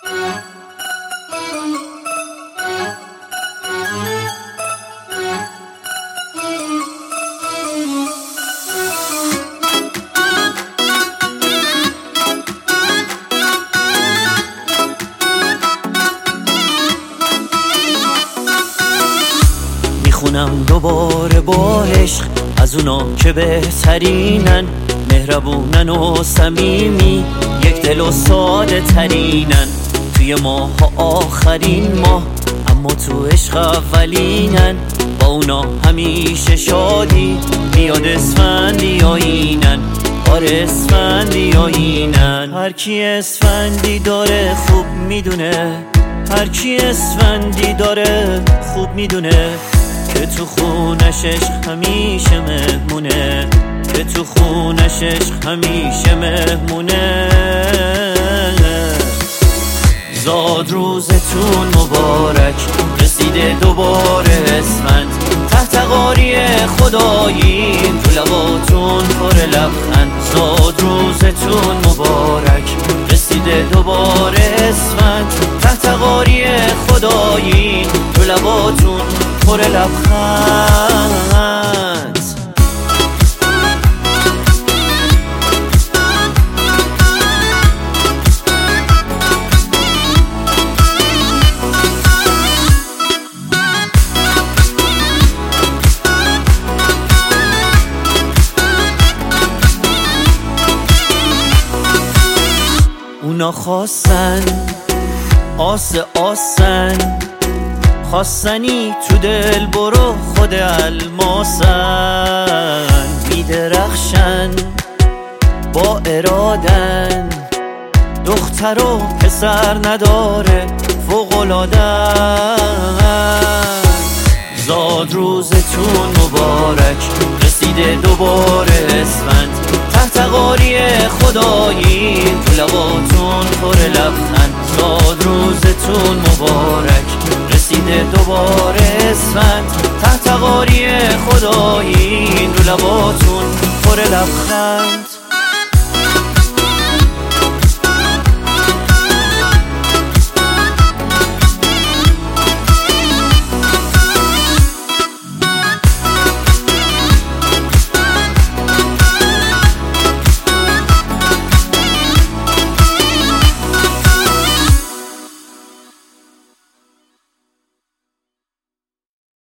میخونم دوباره با عشق از اونا که بهترینن، مهربونن و صمیمی، یک دل و ساده ترینن. توی ماه آخرین ماه اما تو عشق اولینن، با اونا همیشه شادی بیاد اسفندی آیینن. آره اسفندی آیینن. هر کی اسفندی داره خوب میدونه، هر کی اسفندی داره خوب میدونه که تو خونش عشق همیشه مهمونه، که تو خونش عشق همیشه مهمونه. زاد روزتون مبارک، رسیده دوباره اسفند، تحت قاری خداییم تو لباتون پر لبخند. زاد روزتون مبارک، رسیده دوباره اسفند، تحت قاری خداییم تو لباتون پر لبخند. اونا خواستن آسن، خواستنی تو دل برو خود الماسن. میدرخشن با ارادن، دختر و پسر نداره فوق‌العاده‌ن. زاد روزتون مبارک، رسیده دوباره اسفند، تحت قاری خداییم تو لباتون پر لبخند. زاد روزتون مبارک، رسیده دوباره اسفند، تحت قاری خداییم تو لباتون پر لبخند.